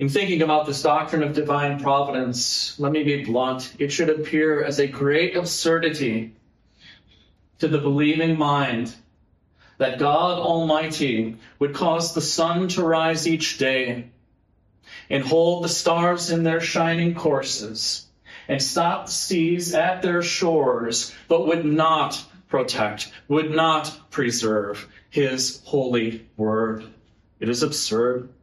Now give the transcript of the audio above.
In thinking about this doctrine of divine providence, let me be blunt. It should appear as a great absurdity to the believing mind that God Almighty would cause the sun to rise each day and hold the stars in their shining courses and stop the seas at their shores, but would not protect, would not preserve his holy word. It is absurd.